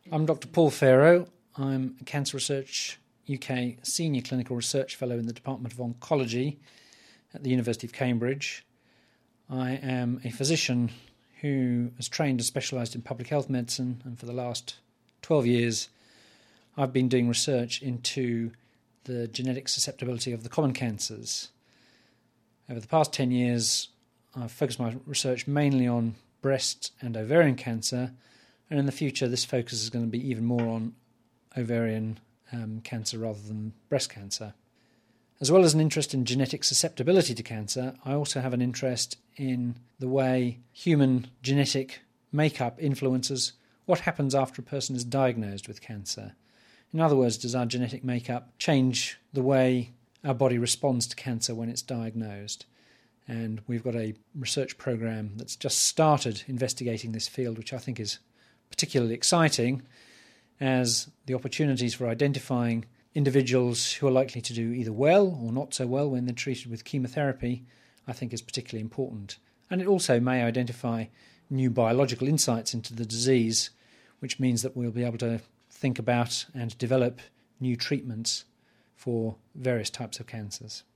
I'm Dr. Paul Farrow. I'm a Cancer Research UK Senior Clinical Research Fellow in the Department of Oncology at the University of Cambridge. I am a physician who has trained and specialised in public health medicine, and for the last 12 years I've been doing research into the genetic susceptibility of the common cancers. Over the past 10 years I've focused my research mainly on breast and ovarian cancer, and in the future this focus is going to be even more on ovarian cancer rather than breast cancer. As well as an interest in genetic susceptibility to cancer, I also have an interest in the way human genetic makeup influences what happens after a person is diagnosed with cancer. In other words, does our genetic makeup change the way our body responds to cancer when it's diagnosed? And we've got a research program that's just started investigating this field, which I think is particularly exciting, as the opportunities for identifying individuals who are likely to do either well or not so well when they're treated with chemotherapy, I think is particularly important. And it also may identify new biological insights into the disease, which means that we'll be able to think about and develop new treatments for various types of cancers.